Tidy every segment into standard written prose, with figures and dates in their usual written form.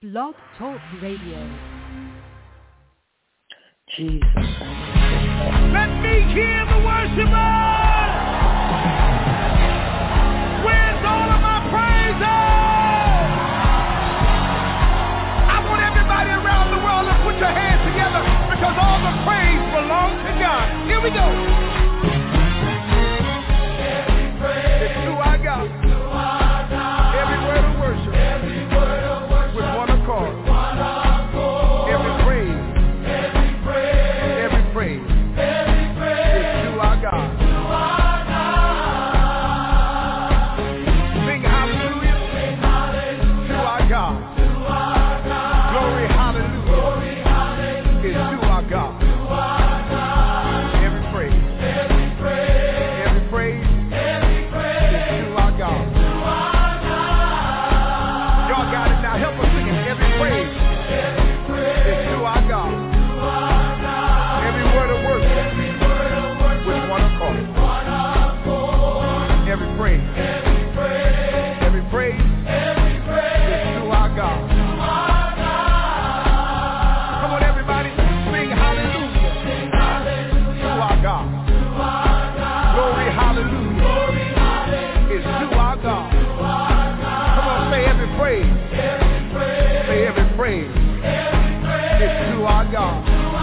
Blog Talk Radio. Jesus. Let me hear the worshipers. Where's all of my praises? I want everybody around the world to put your hands together because all the praise belongs to God. Here we go. It's who I got. Every word of worship. With one accord. Every praise. Every praise. It's who I got. Sing hallelujah. To our God. Glory hallelujah. It's who I got. Every praise. Every praise. Y'all got it now. Help us sing it. Every praise is to our God. Every word of worship with one accord. Every praise. Every praise is to our God. Come on, everybody. Sing hallelujah to our God. Glory hallelujah is to our God. Say every praise. Say every praise. It's to our God.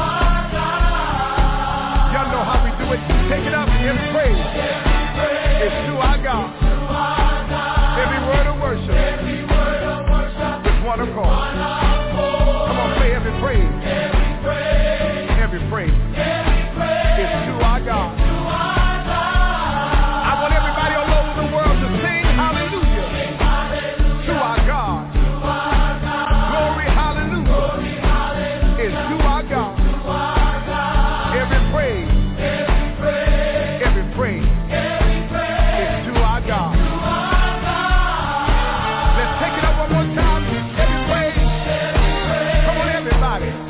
Y'all know how we do it. Take it up. Every praise. It's to our God. Every word of worship. With one accord. Come on, say every praise. Every praise. It's to our God. I want everybody all over the world to sing hallelujah. To our God. Glory, hallelujah. Is to our God. Every praise. Every praise. Is to our God. Let's take it up one more time. Every praise. Come on, everybody.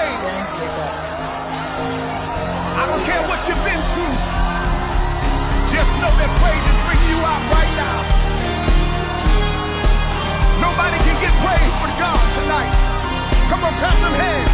praise. I don't care what you've been through. Just know that praise is bringing you out right now. Nobody can get praise but God tonight. Come on, clap them hands.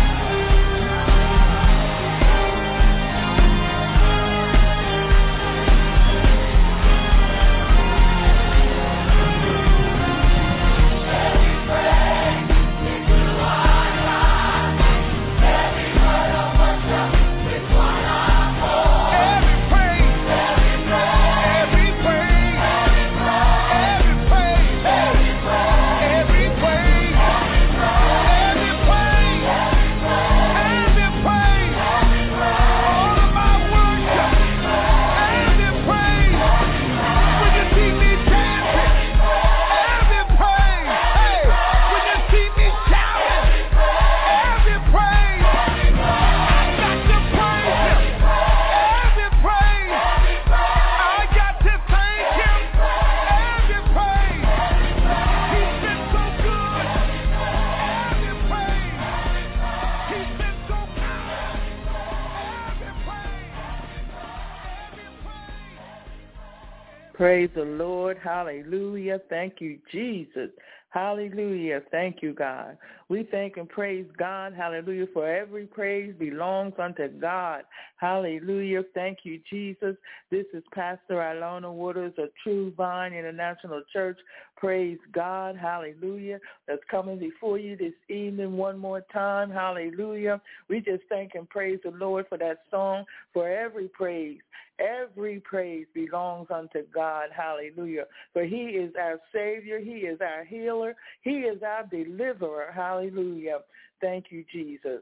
Praise the Lord. Hallelujah. Thank you, Jesus. Hallelujah. Thank you, God. We thank and praise God. Hallelujah. For every praise belongs unto God. Hallelujah. Thank you, Jesus. This is Pastor Ilona Waters of True Vine International Church. Praise God. Hallelujah. That's coming before you this evening one more time. Hallelujah. We just thank and praise the Lord for that song. For every praise belongs unto God. Hallelujah. For he is our Savior. He is our healer. He is our deliverer. Hallelujah. Thank you, Jesus.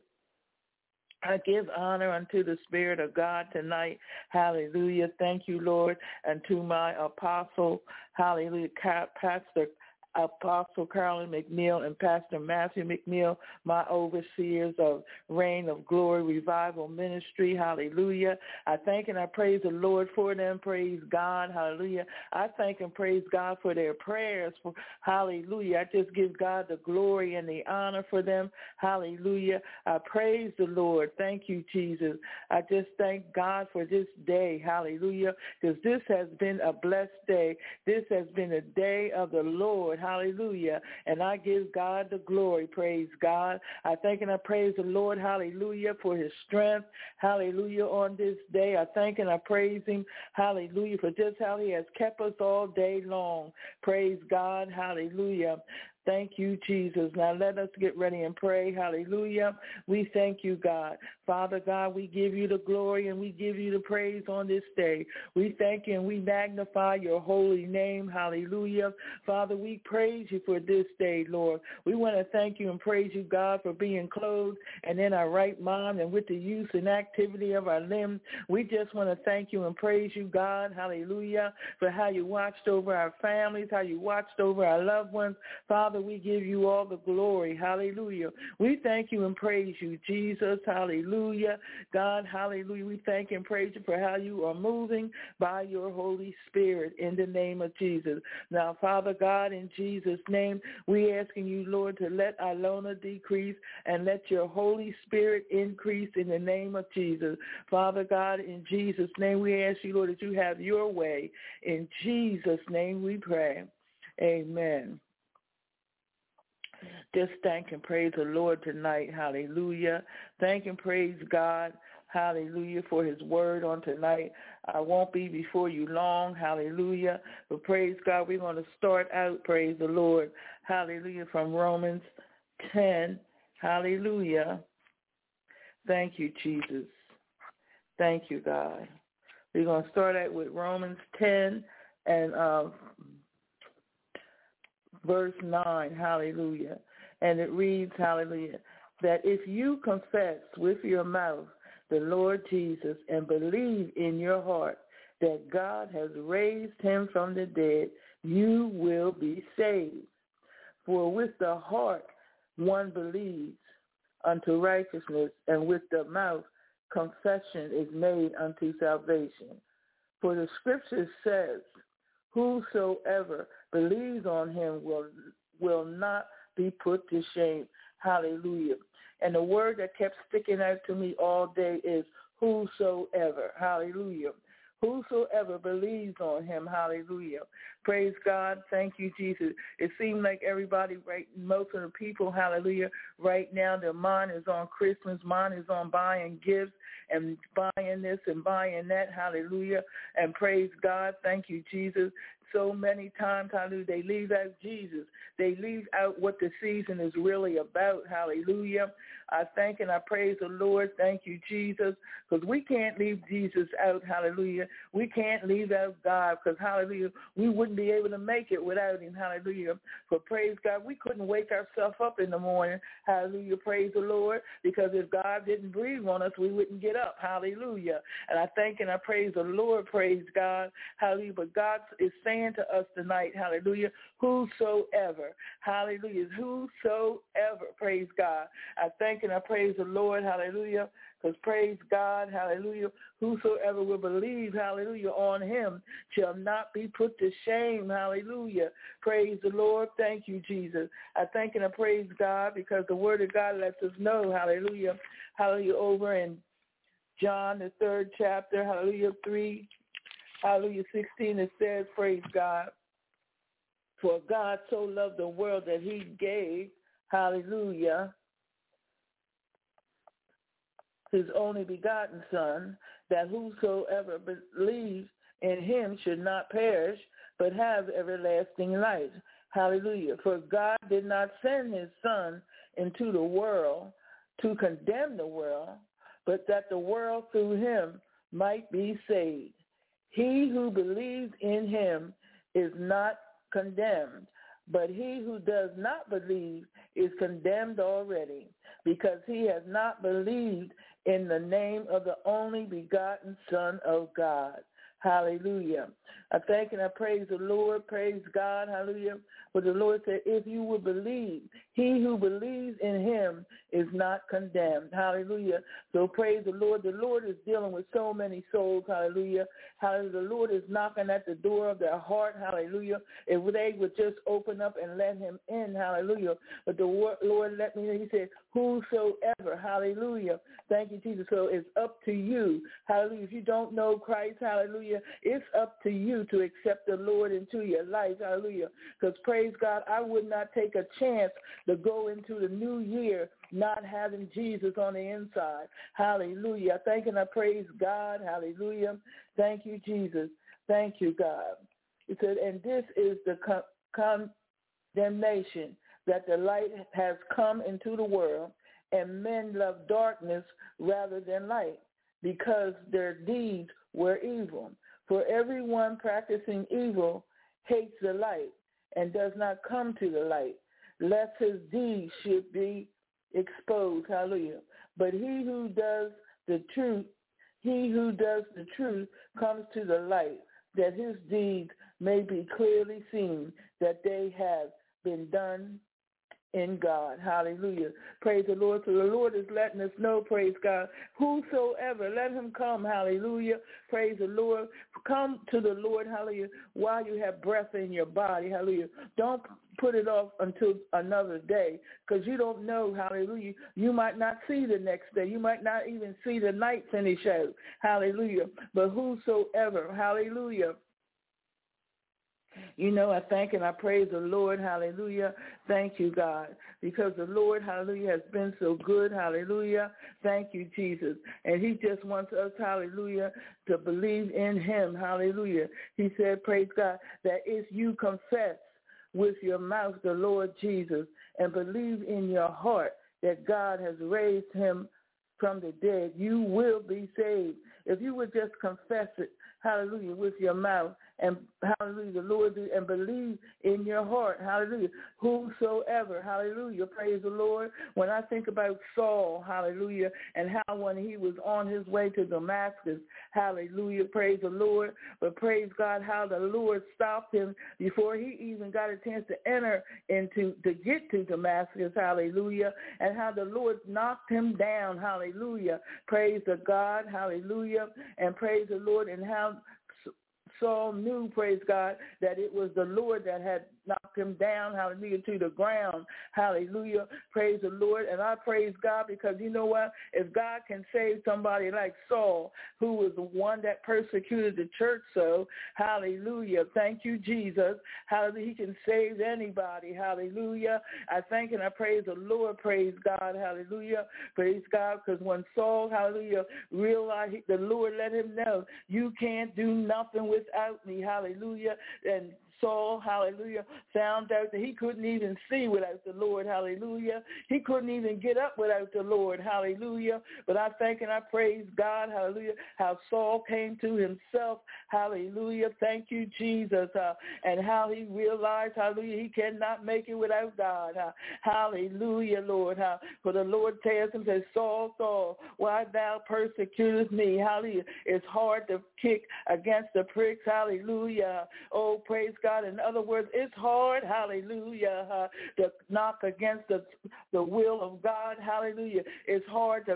I give honor unto the Spirit of God tonight. Hallelujah. Thank you, Lord, and to my apostle, hallelujah, Pastor Apostle Carolyn McNeil and Pastor Matthew McNeil, my overseers of Reign of Glory Revival Ministry. Hallelujah. I thank and I praise the Lord for them. Praise God. Hallelujah. I thank and praise God for their prayers. Hallelujah. I just give God the glory and the honor for them. Hallelujah. I praise the Lord. Thank you, Jesus. I just thank God for this day. Hallelujah. Because this has been a blessed day. This has been a day of the Lord. Hallelujah. And I give God the glory. Praise God. I thank and I praise the Lord. Hallelujah. For his strength. Hallelujah. On this day, I thank and I praise him. Hallelujah. For just how he has kept us all day long. Praise God. Hallelujah. Thank you, Jesus. Now let us get ready and pray. Hallelujah. We thank you, God. Father God, we give you the glory and we give you the praise on this day. We thank you and we magnify your holy name. Hallelujah. Father, we praise you for this day, Lord. We want to thank you and praise you, God, for being clothed and in our right mind and with the use and activity of our limbs. We just want to thank you and praise you, God. Hallelujah. For how you watched over our families, how you watched over our loved ones. Father, we give you all the glory. Hallelujah. We thank you and praise you, Jesus. Hallelujah. God, hallelujah. We thank and praise you for how you are moving by your Holy Spirit in the name of Jesus. Now, Father God, in Jesus' name, we asking you, Lord, to let Ilona decrease and let your Holy Spirit increase in the name of Jesus. Father God, in Jesus' name, we ask you, Lord, that you have your way. In Jesus' name we pray. Amen. Just thank and praise the Lord tonight. Hallelujah. Thank and praise God. Hallelujah for his word on tonight. I won't be before you long. Hallelujah. But praise God, we're going to start out, praise the Lord. Hallelujah, from Romans 10. Hallelujah. Thank you, Jesus. Thank you, God. We're going to start out with Romans 10 and verse 9, hallelujah. And it reads, hallelujah, that if you confess with your mouth the Lord Jesus and believe in your heart that God has raised him from the dead, you will be saved. For with the heart one believes unto righteousness, and with the mouth confession is made unto salvation. For the scripture says, whosoever believes on him will not be put to shame. Hallelujah. And the word that kept sticking out to me all day is whosoever. Hallelujah. Whosoever believes on him, hallelujah. Praise God. Thank you, Jesus. It seems like everybody, most of the people, hallelujah, right now their mind is on Christmas, mind is on buying gifts and buying this and buying that, hallelujah. And praise God. Thank you, Jesus. So many times, hallelujah, they leave out Jesus. They leave out what the season is really about, hallelujah. I thank and I praise the Lord. Thank you, Jesus, because we can't leave Jesus out, hallelujah. We can't leave out God because, hallelujah, we wouldn't be able to make it without him, hallelujah. For praise God, we couldn't wake ourselves up in the morning, hallelujah, praise the Lord, because if God didn't breathe on us, we wouldn't get up, hallelujah. And I thank and I praise the Lord, praise God, hallelujah. But God is saying to us tonight, hallelujah, whosoever, hallelujah, whosoever, praise God. I thank and I praise the Lord, hallelujah, because praise God, hallelujah, whosoever will believe, hallelujah, on him shall not be put to shame, hallelujah. Praise the Lord. Thank you, Jesus. I thank and I praise God because the word of God lets us know, hallelujah, hallelujah, over in John, the 3rd chapter, hallelujah, 3, hallelujah, 16, it says, praise God, for God so loved the world that he gave, hallelujah, his only begotten Son, that whosoever believes in him should not perish, but have everlasting life. Hallelujah. For God did not send his Son into the world to condemn the world, but that the world through him might be saved. He who believes in him is not condemned, but he who does not believe is condemned already, because he has not believed in the name of the only begotten Son of God. Hallelujah. I thank and I praise the Lord. Praise God. Hallelujah. For the Lord said, if you will believe, he who believes in him is not condemned. Hallelujah. So praise the Lord. The Lord is dealing with so many souls. Hallelujah. Hallelujah. The Lord is knocking at the door of their heart. Hallelujah. If they would just open up and let him in. Hallelujah. But the Lord let me know. He said, whosoever. Hallelujah. Thank you, Jesus. So it's up to you. Hallelujah. If you don't know Christ, hallelujah, it's up to you to accept the Lord into your life. Hallelujah. Because praise God, I would not take a chance to go into the new year not having Jesus on the inside. Hallelujah. I thank and I praise God. Hallelujah. Thank you, Jesus. Thank you, God. It said, and this is the condemnation, that the light has come into the world, and men love darkness rather than light, because their deeds were evil. For everyone practicing evil hates the light and does not come to the light, lest his deeds should be exposed. Hallelujah. But he who does the truth comes to the light, that his deeds may be clearly seen, that they have been done in God. Hallelujah. Praise the Lord. So the Lord is letting us know, praise God, whosoever, let him come. Hallelujah. Praise the Lord. Come to the Lord, hallelujah, while you have breath in your body. Hallelujah. Don't put it off until another day, because you don't know, hallelujah, you might not see the next day. You might not even see the night finish out. Hallelujah. But whosoever, hallelujah, you know, I thank and I praise the Lord, hallelujah. Thank you, God, because the Lord, hallelujah, has been so good, hallelujah. Thank you, Jesus. And he just wants us, hallelujah, to believe in him, hallelujah. He said, praise God, that if you confess with your mouth the Lord Jesus and believe in your heart that God has raised him from the dead, you will be saved. If you would just confess it, hallelujah, with your mouth, and hallelujah, the Lord, and believe in your heart, hallelujah, whosoever, hallelujah, praise the Lord. When I think about Saul, hallelujah, and how when he was on his way to Damascus, hallelujah, praise the Lord, but praise God, how the Lord stopped him before he even got a chance to enter to get to Damascus, hallelujah, and how the Lord knocked him down, hallelujah, praise the God, hallelujah, and praise the Lord, and how Saul knew, praise God, that it was the Lord that had knocked him down, hallelujah, to the ground. Hallelujah. Praise the Lord. And I praise God because you know what? If God can save somebody like Saul, who was the one that persecuted the church, so hallelujah. Thank you, Jesus. Hallelujah. He can save anybody. Hallelujah. I thank and I praise the Lord. Praise God. Hallelujah. Praise God. Because when Saul, hallelujah, realized the Lord let him know, you can't do nothing without me. Hallelujah. And Saul, hallelujah, found out that he couldn't even see without the Lord, hallelujah. He couldn't even get up without the Lord, hallelujah. But I thank and I praise God, hallelujah, how Saul came to himself, hallelujah. Thank you, Jesus, and how he realized, hallelujah, he cannot make it without God, hallelujah, Lord. For the Lord tells him, says, Saul, Saul, why thou persecutest me, hallelujah. It's hard to kick against the pricks, hallelujah. Oh, praise God. In other words, it's hard, hallelujah, to knock against the will of God, hallelujah. It's hard,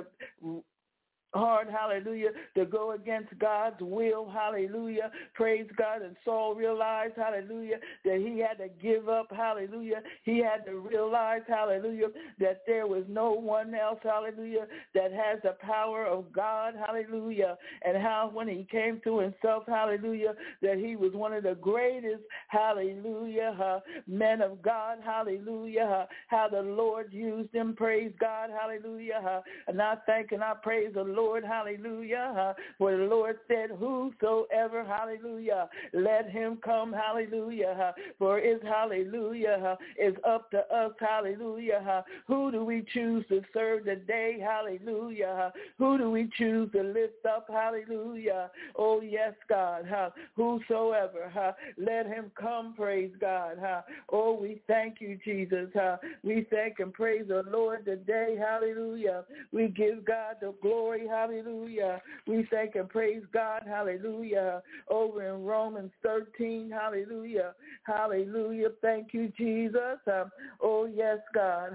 hallelujah, to go against God's will, hallelujah, praise God. And Saul realized, hallelujah, that he had to give up, hallelujah. He had to realize, hallelujah, that there was no one else, hallelujah, that has the power of God, hallelujah. And how when he came to himself, hallelujah, that he was one of the greatest, hallelujah, men of God, hallelujah, how the Lord used him, praise God, hallelujah. And I thank and I praise the Lord, hallelujah, for the Lord said, whosoever, hallelujah, let him come, hallelujah, for it's, hallelujah, it's up to us, hallelujah, who do we choose to serve today, hallelujah, who do we choose to lift up, hallelujah, oh yes, God, whosoever, let him come, praise God, oh, we thank you, Jesus, we thank and praise the Lord today, hallelujah, we give God the glory, hallelujah. We thank and praise God, hallelujah. Over in Romans 13, hallelujah. Hallelujah. Thank you, Jesus. Oh, yes, God.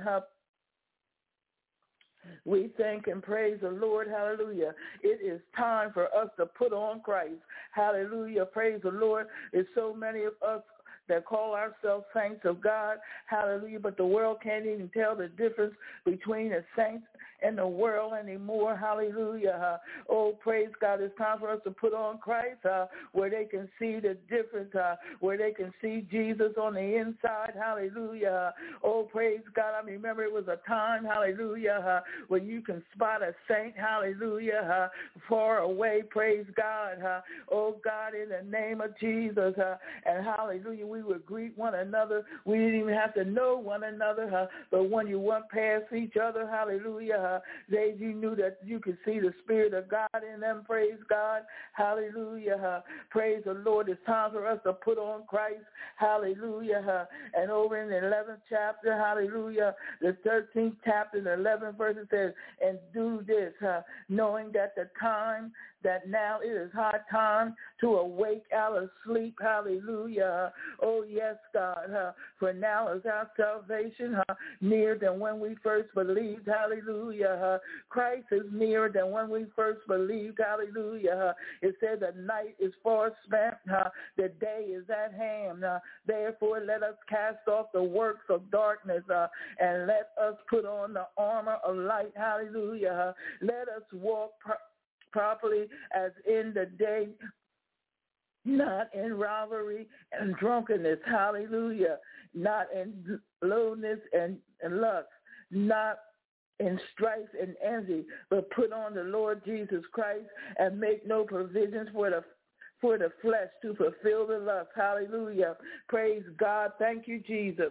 We thank and praise the Lord, hallelujah. It is time for us to put on Christ. Hallelujah. Praise the Lord. There's so many of us that call ourselves saints of God, hallelujah, but the world can't even tell the difference between the saints and the world anymore, hallelujah. Oh, praise God, it's time for us to put on Christ, where they can see the difference, where they can see Jesus on the inside, hallelujah. Oh, praise God, I remember it was a time, hallelujah, where you can spot a saint, hallelujah, far away, praise God, oh God, in the name of Jesus, and hallelujah, we would greet one another. We didn't even have to know one another, but when you went past each other, hallelujah, you knew that you could see the Spirit of God in them, praise God, hallelujah, praise the Lord. It's time for us to put on Christ, hallelujah, and over in the 11th chapter, hallelujah, the 13th chapter, the 11th verse, it says, and do this, knowing that the time that now it is high time to awake out of sleep, hallelujah. Oh, yes, God, for now is our salvation nearer than when we first believed, hallelujah. Christ is nearer than when we first believed, hallelujah. It says the night is far spent, the day is at hand. Therefore, let us cast off the works of darkness and let us put on the armor of light, hallelujah. Let us walk properly as in the day, not in rivalry and drunkenness, hallelujah, not in lowness and lust, not in strife and envy, but put on the Lord Jesus Christ and make no provisions for the flesh to fulfill the lust, hallelujah. Praise God. Thank you, Jesus.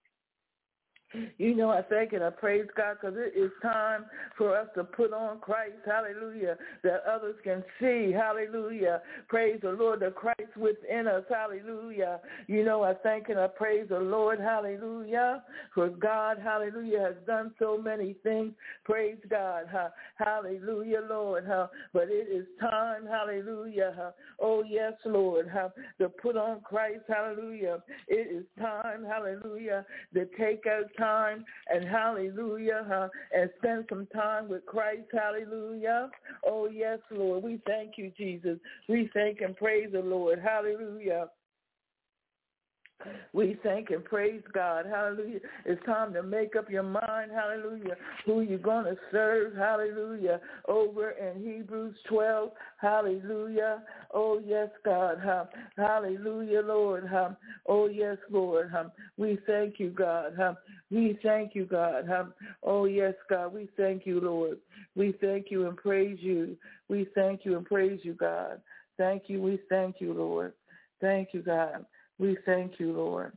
You know, I thank and I praise God because it is time for us to put on Christ, hallelujah, that others can see, hallelujah. Praise the Lord, the Christ within us, hallelujah. You know, I thank and I praise the Lord, hallelujah, for God, hallelujah, has done so many things. Praise God, hallelujah, Lord. But it is time, hallelujah, oh yes, Lord, to put on Christ, hallelujah. It is time, hallelujah, to take out time and hallelujah, and spend some time with Christ, hallelujah. Oh, yes, Lord. We thank you, Jesus. We thank and praise the Lord, hallelujah. We thank and praise God. Hallelujah. It's time to make up your mind. Hallelujah. Who you're going to serve. Hallelujah. Over in Hebrews 12. Hallelujah. Oh, yes, God. Hallelujah, Lord. Oh, yes, Lord. We thank you, God. We thank you, God. Oh, yes, God. We thank you, Lord. We thank you and praise you. We thank you and praise you, God. Thank you. We thank you, Lord. Thank you, God. We thank you, Lord.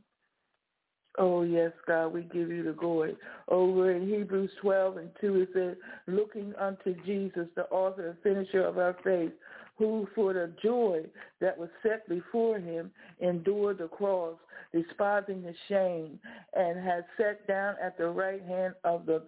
Oh, yes, God, we give you the glory. Over in Hebrews 12:2, it says, looking unto Jesus, the author and finisher of our faith, who for the joy that was set before him endured the cross, despising the shame, and has sat down at the right hand of the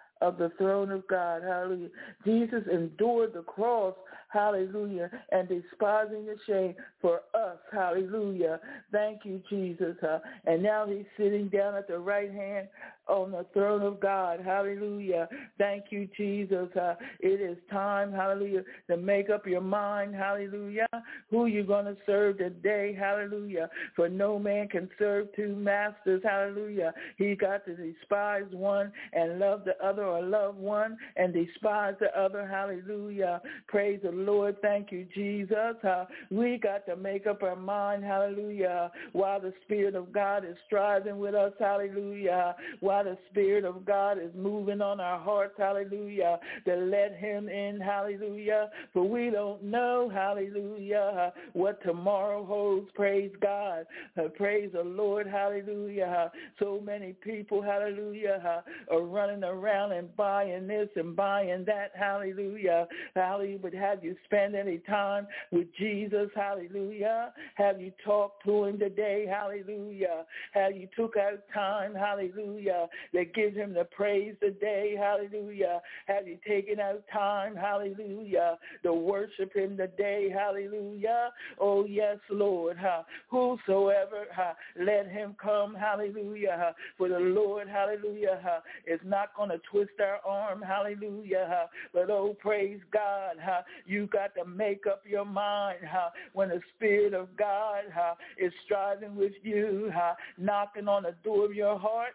throne of God. Hallelujah. Jesus endured the cross, hallelujah, and despising the shame for us. Hallelujah. Thank you, Jesus. And now he's sitting down at the right hand on the throne of God. Hallelujah. Thank you, Jesus. It is time, hallelujah, to make up your mind, hallelujah, who you're going to serve today. Hallelujah. For no man can serve two masters. Hallelujah. He got to despise one and love the other, or love one and despise the other. Hallelujah. Praise the Lord. Thank you, Jesus. We got to make up our mind. Hallelujah. While the Spirit of God is striving with us. Hallelujah. While the Spirit of God is moving on our hearts. Hallelujah. To let him in. Hallelujah. For we don't know. Hallelujah. What tomorrow holds. Praise God. Praise the Lord. Hallelujah. So many people. Hallelujah. Are running around and buying this and buying that. Hallelujah. Hallelujah. But have you spent any time with Jesus? Hallelujah. Have you talked to him today? Hallelujah. Have you took out time? Hallelujah. That gives him the praise today? Hallelujah. Have you taken out time? Hallelujah. To worship him today? Hallelujah. Oh, yes, Lord. Whosoever, let him come. Hallelujah. For the Lord, hallelujah, is not going to twist our arm. Hallelujah. But oh, praise God. You got to make up your mind when the Spirit of God is striving with you, knocking on the door of your heart.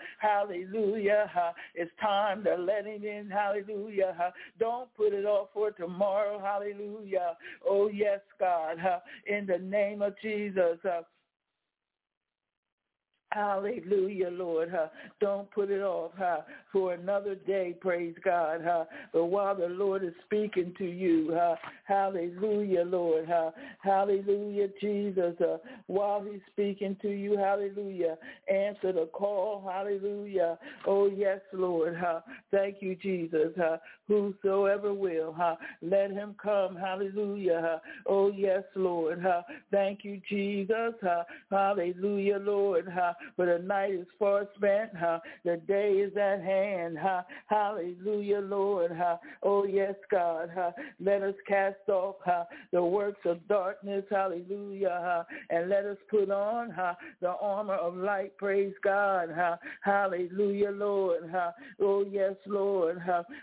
Hallelujah. It's time to let him in. Hallelujah. Don't put it off for tomorrow. Hallelujah. Oh, yes, God. In the name of Jesus. Hallelujah, Lord. Don't put it off for another day, praise God. But while the Lord is speaking to you, hallelujah, Lord. Hallelujah, Jesus. While he's speaking to you, hallelujah, answer the call, hallelujah. Oh, yes, Lord. Thank you, Jesus. Whosoever will, let him come, hallelujah. Oh, yes, Lord. Thank you, Jesus. Hallelujah, Lord. For the night is far spent, the day is at hand. Hallelujah, Lord. Oh, yes, God. Let us cast off the works of darkness, hallelujah, and let us put on the armor of light, praise God. Hallelujah, Lord. Oh, yes, Lord.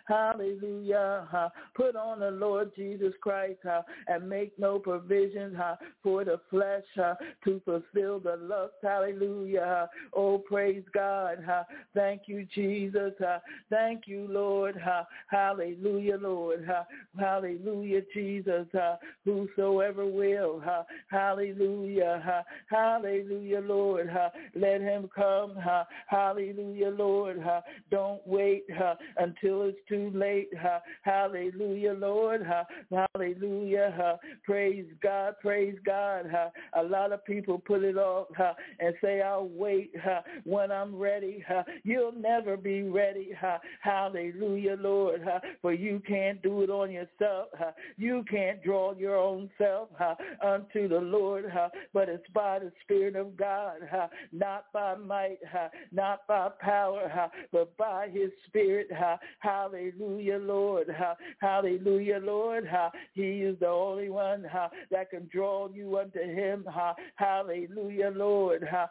Hallelujah. Put on the Lord Jesus Christ and make no provision for the flesh to fulfill the lust, hallelujah. Oh, praise God. Thank you, Jesus. Thank you, Lord. Hallelujah, Lord. Hallelujah, Jesus. Whosoever will. Hallelujah. Hallelujah, Lord. Let him come. Hallelujah, Lord. Don't wait until it's too late. Hallelujah, Lord. Hallelujah. Praise God. Praise God. A lot of people put it off and say, I'll wait when I'm ready. You'll never be ready. Hallelujah, Lord. For you can't do it on yourself. You can't draw your own self unto the Lord, but it's by the Spirit of God, not by might, not by power, but by his Spirit. Hallelujah, Lord. Hallelujah, Lord. He is the only one that can draw you unto him. Hallelujah, Lord. Oh,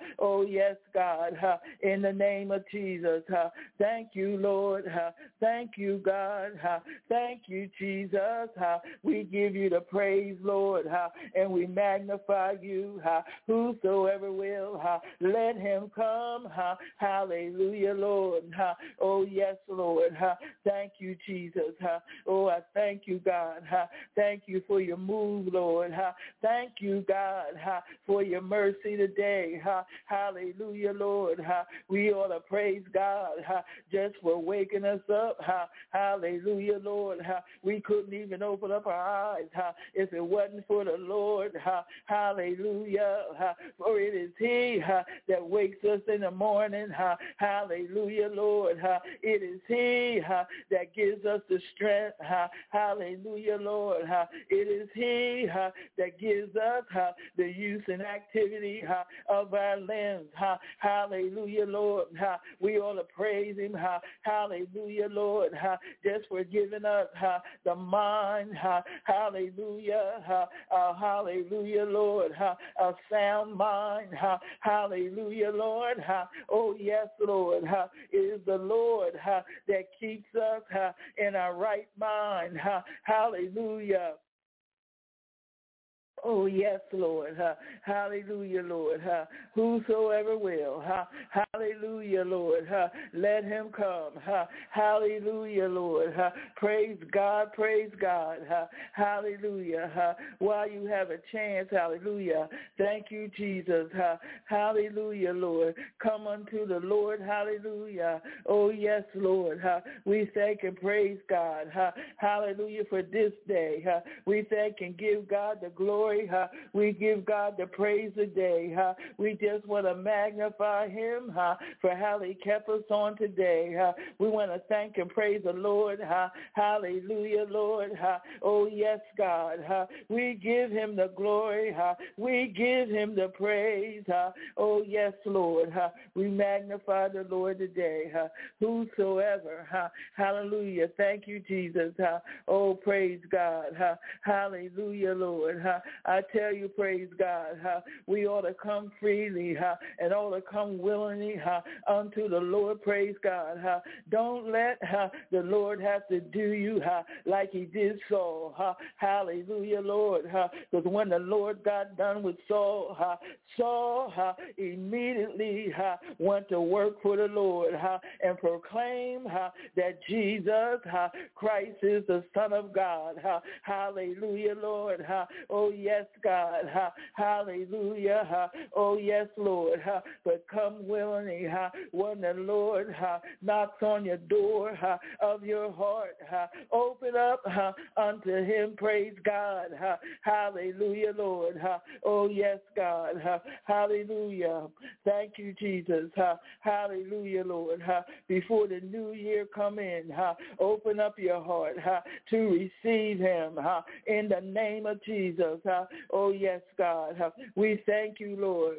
yes, God, in the name of Jesus. Thank you, Lord. Thank you, God. Thank you, Jesus. We give you the praise, Lord, and we magnify you. Whosoever will, let him come. Hallelujah, Lord. Oh, yes, Lord. Thank you, Jesus. Oh, I thank you, God. Thank you for your move, Lord. Thank you, God, for your mercy today. Hallelujah, Lord. We ought to praise God just for waking us up. Hallelujah, Lord. We couldn't even open up our eyes if it wasn't for the Lord. Hallelujah. For it is he that wakes us in the morning. Hallelujah, Lord. It is he that gives us the strength. Hallelujah, Lord. It is he that gives us the use and activity of our limbs. Hallelujah, Lord. We ought to praise him. Hallelujah, Lord. Just for giving us the mind. Hallelujah. Hallelujah, Lord. A sound mind. Hallelujah, Lord. Oh, yes, Lord. It is the Lord that keeps us in our right mind. Hallelujah. Oh, yes, Lord. Hallelujah, Lord. Whosoever will. Hallelujah, Lord. Let him come. Hallelujah, Lord. Praise God. Praise God. Hallelujah. While you have a chance, hallelujah. Thank you, Jesus. Hallelujah, Lord. Come unto the Lord. Hallelujah. Oh, yes, Lord. We thank and praise God. Hallelujah for this day. We thank and give God the glory. We give God the praise today. We just want to magnify him for how he kept us on today. We want to thank and praise the Lord. Hallelujah, Lord. Oh, yes, God. We give him the glory. We give him the praise. Oh, yes, Lord. We magnify the Lord today. Whosoever. Hallelujah. Thank you, Jesus. Oh, praise God. Hallelujah, Lord. I tell you, praise God, we ought to come freely and ought to come willingly unto the Lord, praise God. Don't let the Lord have to do you like he did Saul. Hallelujah, Lord. Because when the Lord got done with Saul, Saul immediately went to work for the Lord and proclaim that Jesus Christ is the Son of God. Hallelujah, Lord. Oh, yes, God. Hallelujah. Oh, yes, Lord. But come willingly when the Lord knocks on your door of your heart. Open up unto him. Praise God. Hallelujah, Lord. Oh, yes, God. Hallelujah. Thank you, Jesus. Hallelujah, Lord. Before the new year come in, open up your heart to receive him in the name of Jesus. Oh, yes, God. We thank you, Lord.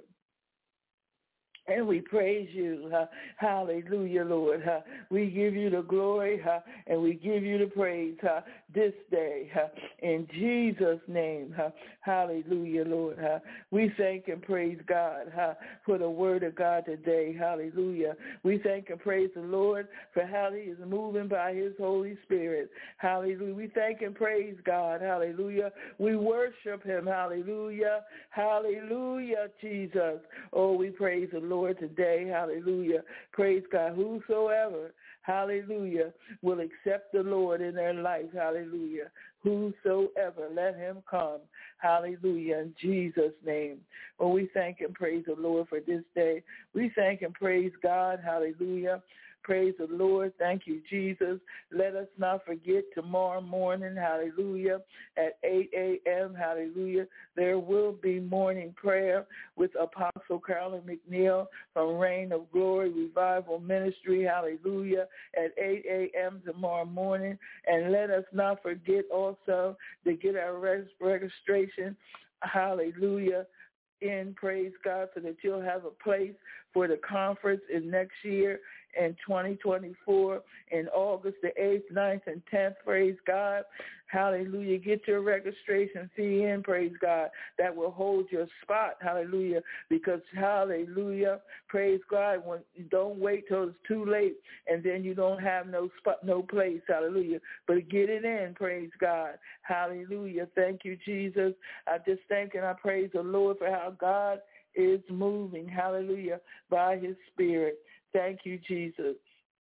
And we praise you. Hallelujah, Lord. We give you the glory and we give you the praise this day. In Jesus' name. Hallelujah, Lord. We thank and praise God for the word of God today. Hallelujah. We thank and praise the Lord for how he is moving by his Holy Spirit. Hallelujah. We thank and praise God. Hallelujah. We worship him. Hallelujah. Hallelujah, Jesus. Oh, we praise the Lord today. Hallelujah. Praise God. Whosoever, hallelujah, will accept the Lord in their life. Hallelujah. Whosoever, let him come. Hallelujah. In Jesus' name. Well, we thank and praise the Lord for this day. We thank and praise God. Hallelujah. Praise the Lord. Thank you, Jesus. Let us not forget tomorrow morning, hallelujah, at 8 a.m., hallelujah, there will be morning prayer with Apostle Carolyn McNeil from Reign of Glory Revival Ministry, hallelujah, at 8 a.m. tomorrow morning. And let us not forget also to get our registration, hallelujah, in, praise God, so that you'll have a place for the conference in next year in 2024 in August the 8th, 9th, and 10th. Praise God. Hallelujah. Get your registration fee in, praise God. That will hold your spot. Hallelujah. Because, hallelujah, praise God, don't wait till it's too late and then you don't have no spot, no place. Hallelujah. But get it in, praise God. Hallelujah. Thank you, Jesus. I just thank and I praise the Lord for how God is moving. Hallelujah. By his Spirit. Thank you, Jesus.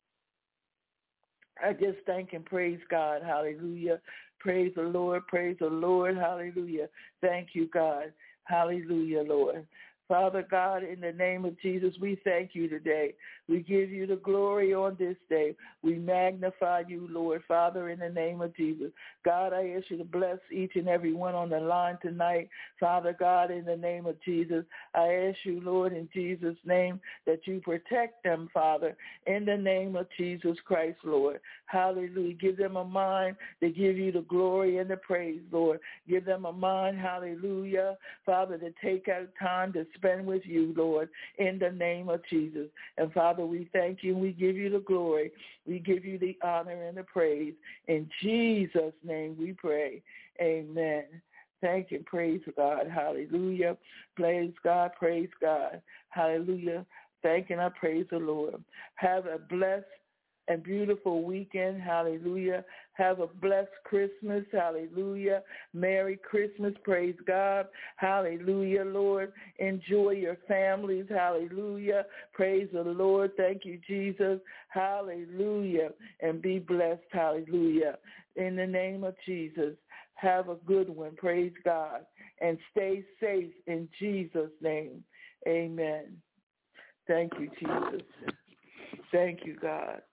I just thank and praise God. Hallelujah. Praise the Lord. Praise the Lord. Hallelujah. Thank you, God. Hallelujah, Lord. Father God, in the name of Jesus, we thank you today. We give you the glory on this day. We magnify you, Lord, Father, in the name of Jesus. God, I ask you to bless each and every one on the line tonight. Father God, in the name of Jesus, I ask you, Lord, in Jesus' name, that you protect them, Father, in the name of Jesus Christ, Lord. Hallelujah. Give them a mind to give you the glory and the praise, Lord. Give them a mind, hallelujah, Father, to take out time to spend with you, Lord, in the name of Jesus. And Father, we thank you and we give you the glory. We give you the honor and the praise. In Jesus' name we pray. Amen. Thank you. Praise God. Hallelujah. Praise God. Praise God. Hallelujah. Thank and I praise the Lord. Have a blessed and beautiful weekend. Hallelujah. Have a blessed Christmas. Hallelujah. Merry Christmas. Praise God. Hallelujah, Lord. Enjoy your families. Hallelujah. Praise the Lord. Thank you, Jesus. Hallelujah. And be blessed. Hallelujah. In the name of Jesus. Have a good one. Praise God. And stay safe in Jesus' name. Amen. Thank you, Jesus. Thank you, God.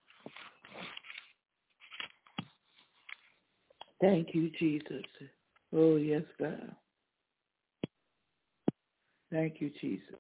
Thank you, Jesus. Oh, yes, God. Thank you, Jesus.